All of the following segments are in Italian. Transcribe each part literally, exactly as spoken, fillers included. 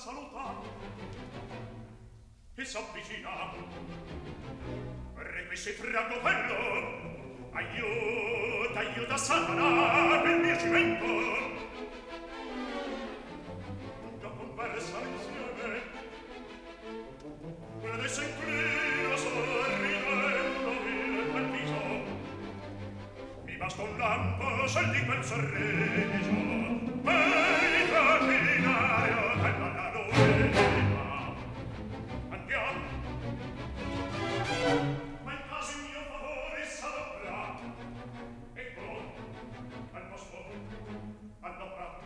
saluta e s'avvicina. Requissi franco quello, aiuta, aiuta Satana nel mio cimento. Già conversano insieme, ed esso inclina sorridendo il viso. Mi basta un lampo se di quel sorriso. Per camminare dalla la novella. Andiamo. Ma in caso in mio favore s'adoprà. Ecco, al posto, adoprà.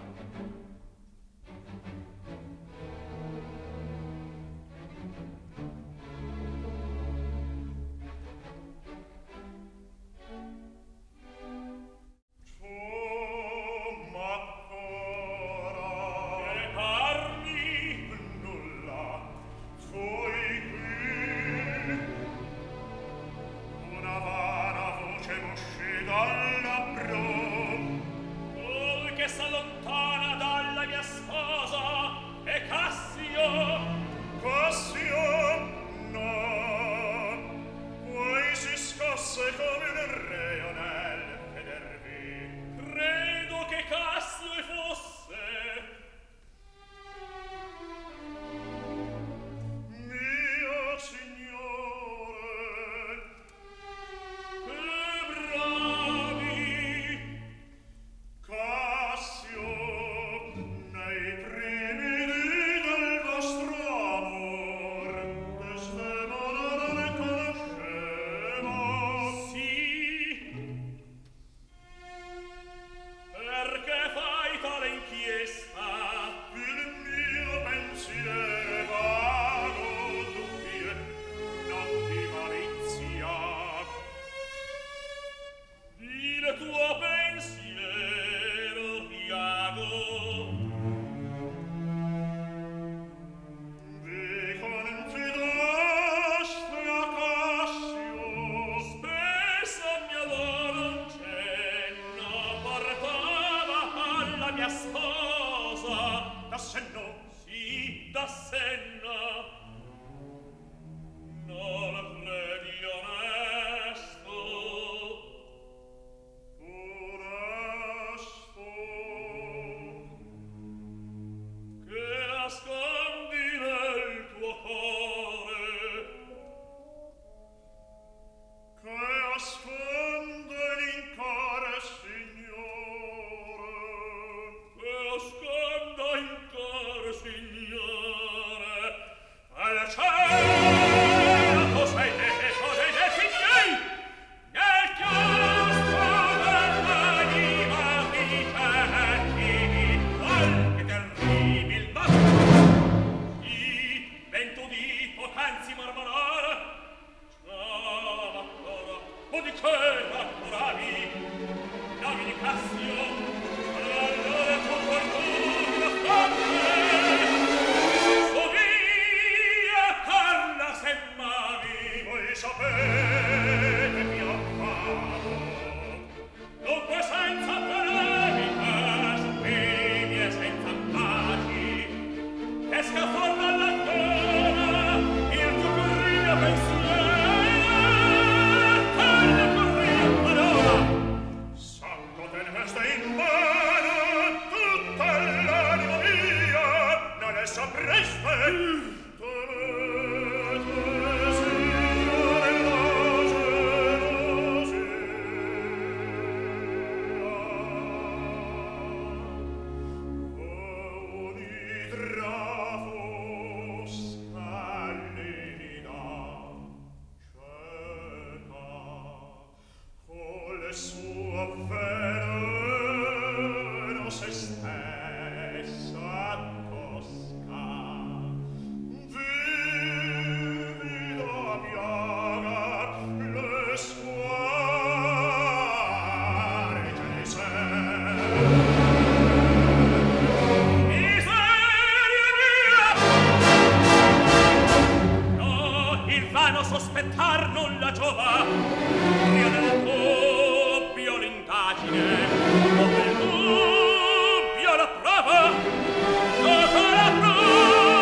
Dopo il dubbio la prova, dopo la prova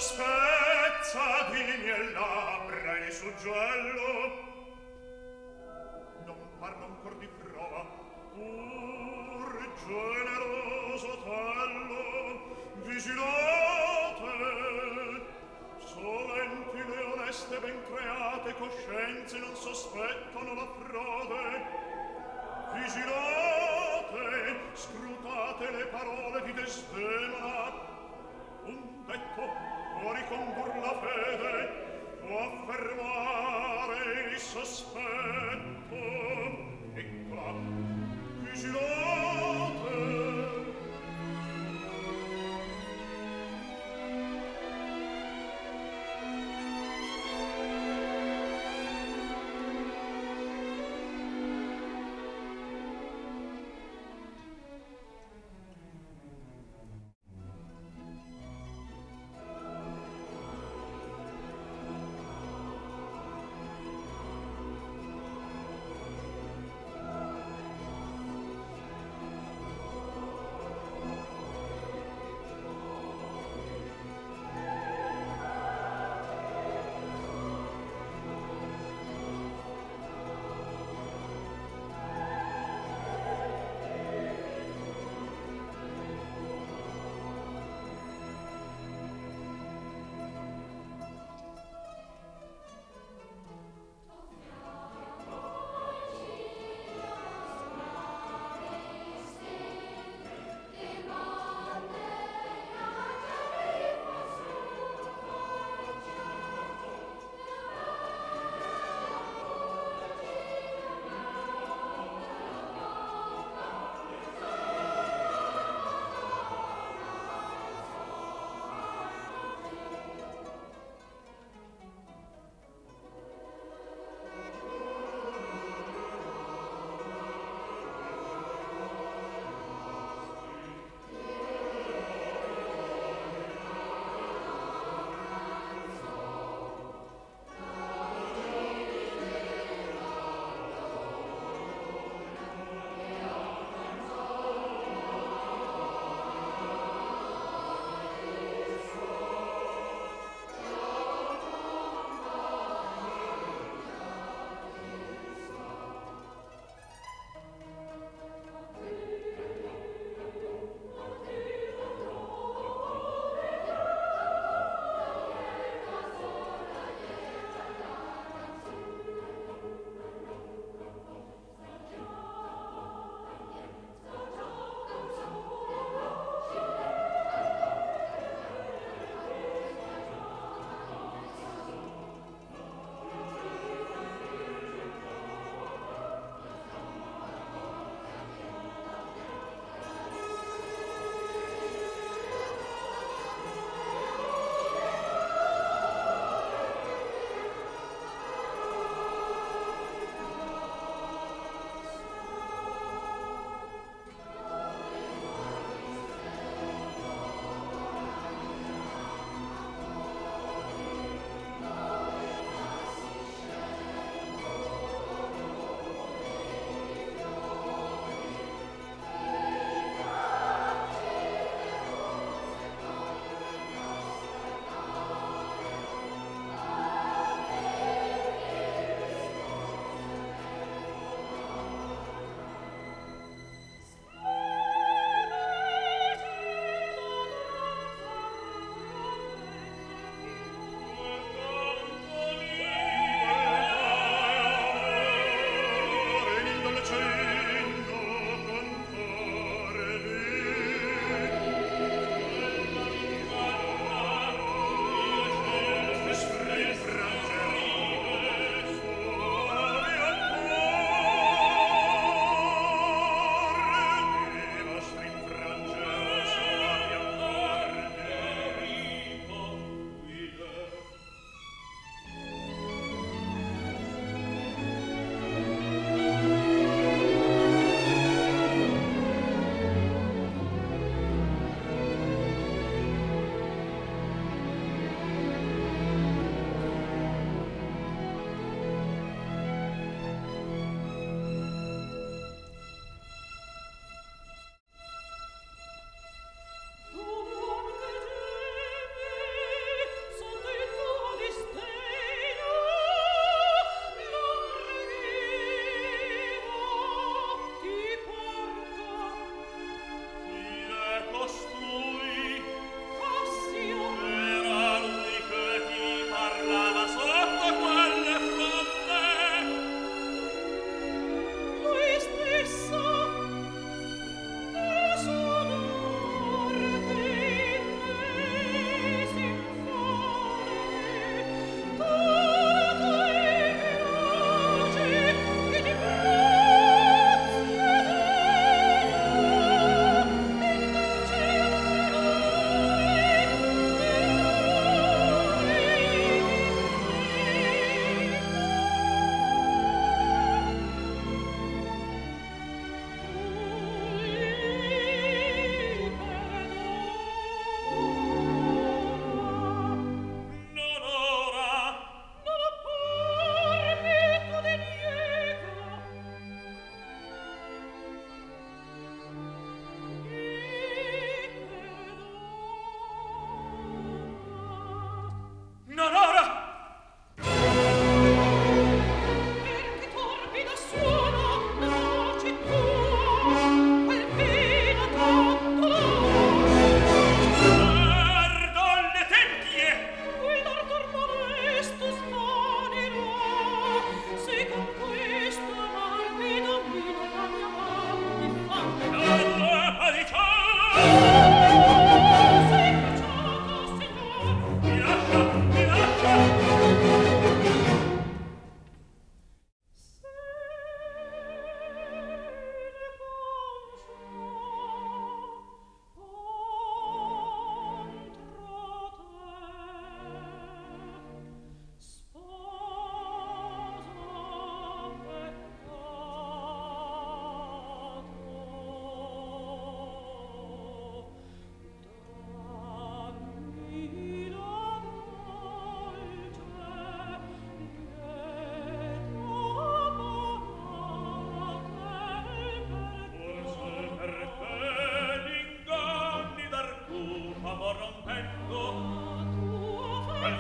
spezza di mie labbra il suggello. Non parlo ancor di prova, pur generoso tello, vigilate, soventi le oneste ben create coscienze non sospettano la frode. Vigilate, scrutate le parole di Desdemona. Un detto può ricondur la fede, può affermare il sospetto. Eccola, vigilate.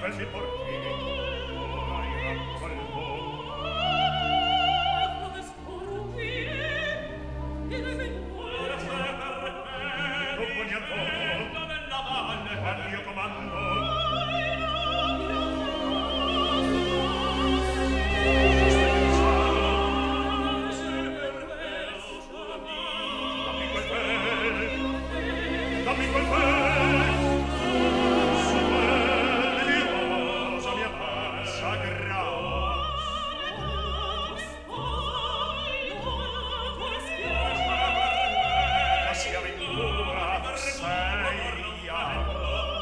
questi portini hai raccolto ora sei per me dopo ogni alvoto nella valle al mio comando dammi quel bel su quel di rosa mia passa grava la sia ventura sei amo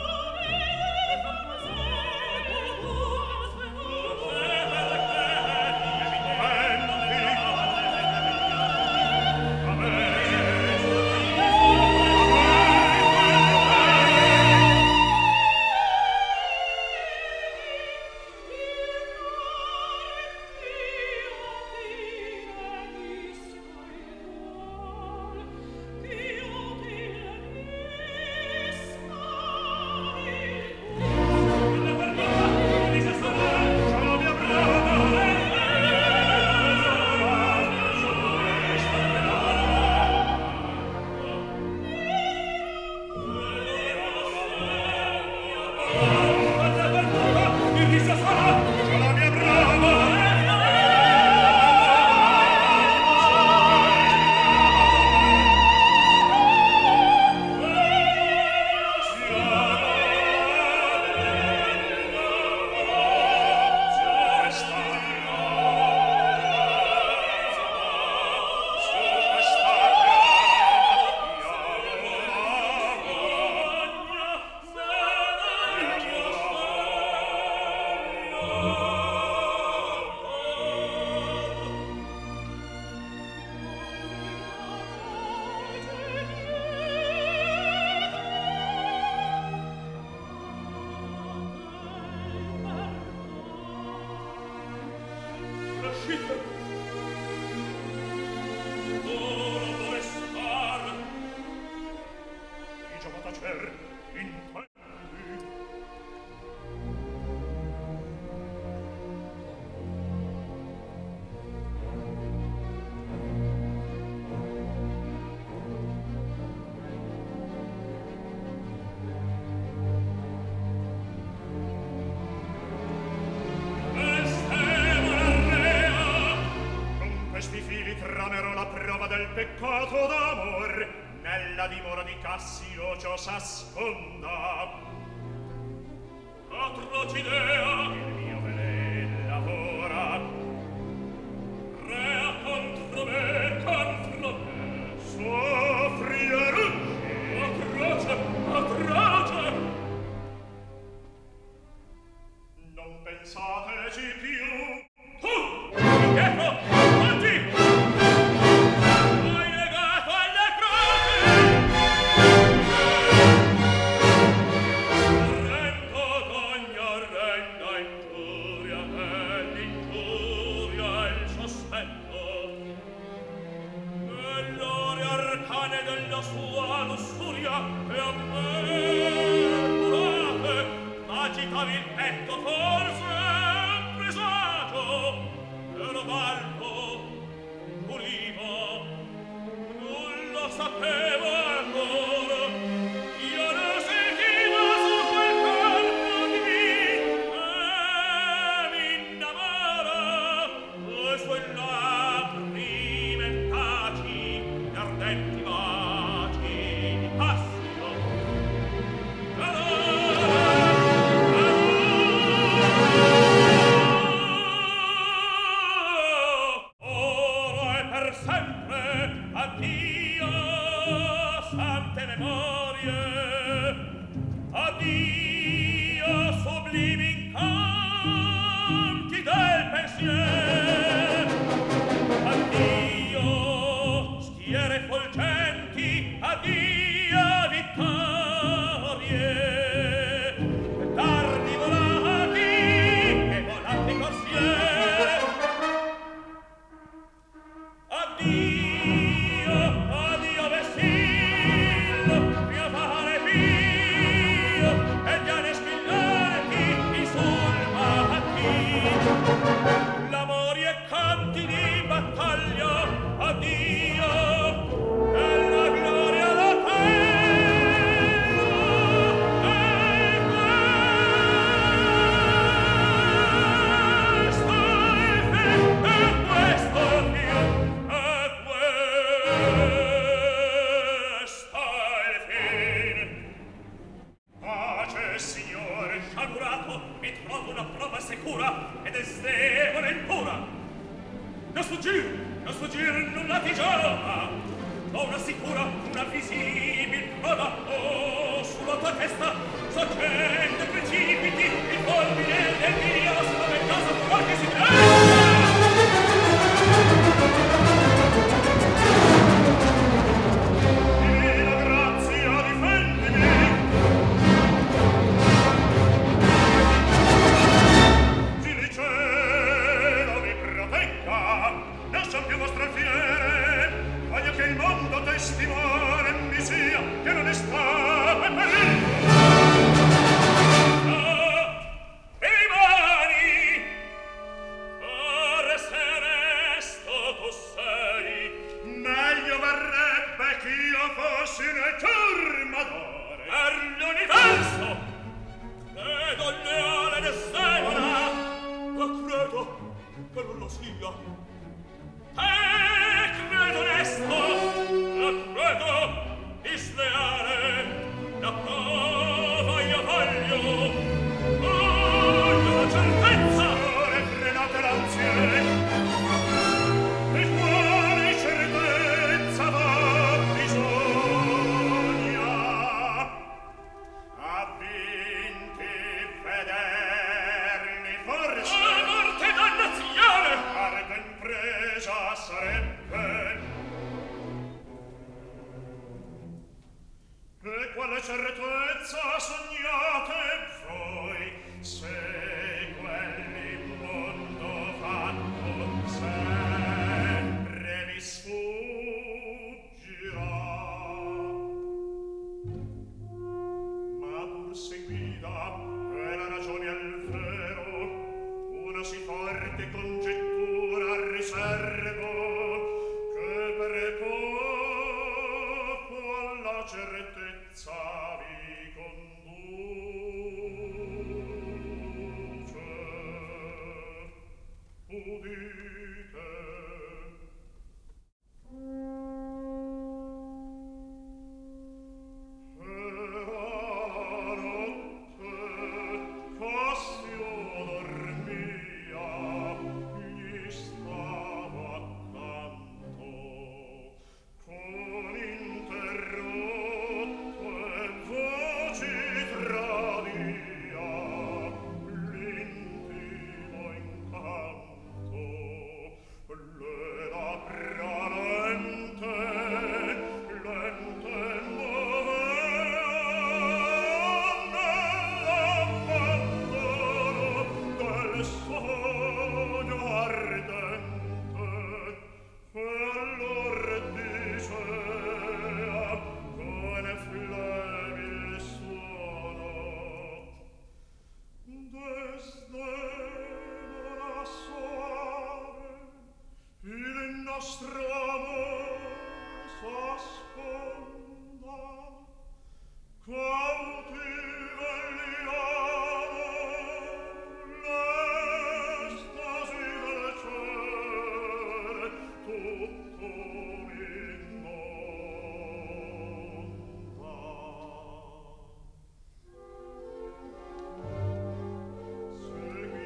peccato d'amor nella dimora di Cassio ciò s'asconda atroci idea il mio velen lavora rea contro me contro me soffriere atroce atroce non pensateci più tu indietro avanti della sua lussuria e a me curate agitavi il petto forse presagio ero valco pulivo non lo sapevo ancora io ne sentivo su quel corpo di me e mi innamora le sue lacrime taci ardenti sempre addio sciagurato mi trovo una prova sicura ed è sdevole impura. Non sfuggir, non sfuggir, nulla ti giova. Ho una sicura, una visibile prova. Oh, sulla tua testa sorgente precipiti il fulmine del mio spaventoso fuor che si presta. Divina grazia, difendimi. Sì, il cielo vi protegga. Non son più vostre fiere. Voglio che il mondo testimone mi sia che non è stato e perito. Fossi nel tormadore per l'universo credo leale ed estemona ma credo che non lo sia e credo onesto e credo disleale la prova io voglio voglio la certezza ora frenate l'ansie e quale certezza sognate voi se quell'immondo fatto sempre vi sfuggirà ma pur seguida è la ragione al vero una si forte congettura al riservo che prepoco alla certezza vi conduce udite era notte Cassio dormia gli stava accanto con interrotto e voci tradia l'intimo incanto le labbra lente lente movevano nell'abbandono del sogno ardente e allor dicea con flebil suono desdemona soave il nostro amor s'asconda cauti vegliamo l'estasi del cielo tutto m'inonda. Seguite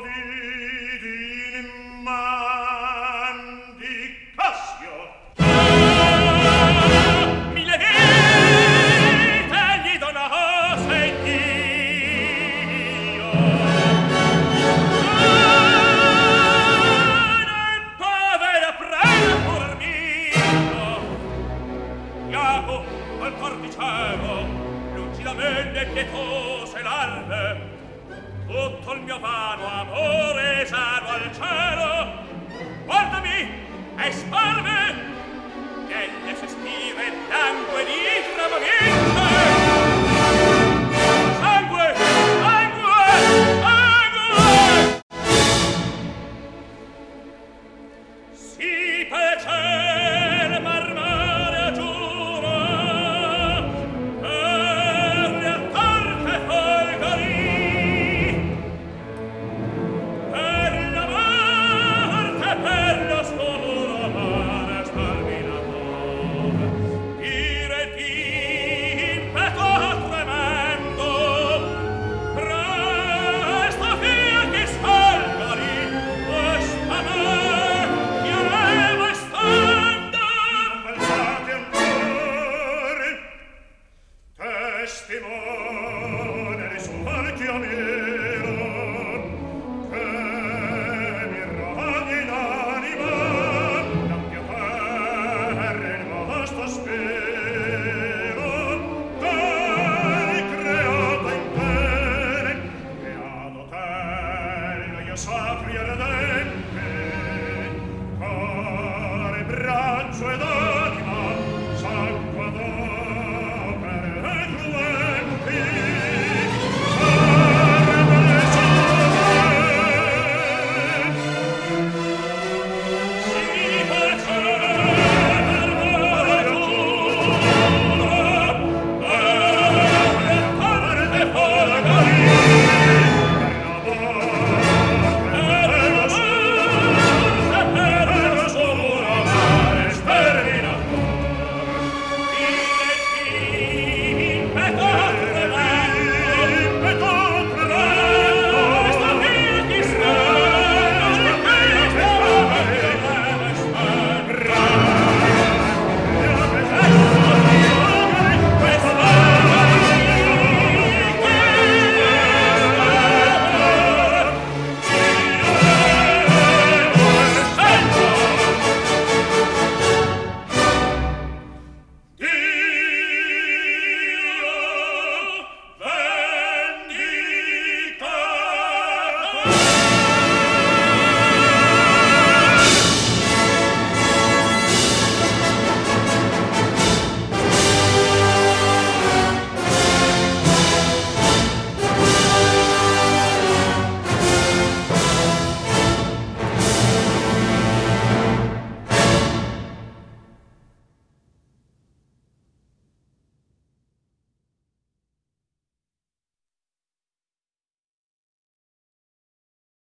vidi in man di Cassio. Ah, mille vite gli donasse Dio. Ah, nel povero preda fornito. Iaco, al corticero, lucidamente e pietose larve, tutto il mio vano amore sano al cielo, guardami e sparve nelle sospire d'angue di tramamente. Sangue, sangue, sangue! Si fece il marmare giuro per le accorte folgori, per la morte, per l'oscuro mare sterminator, dire di impeto tremendo, presto via che sfolgori, questa me chiamevo e stando. Alzate ancora, testimone di suo chiamere.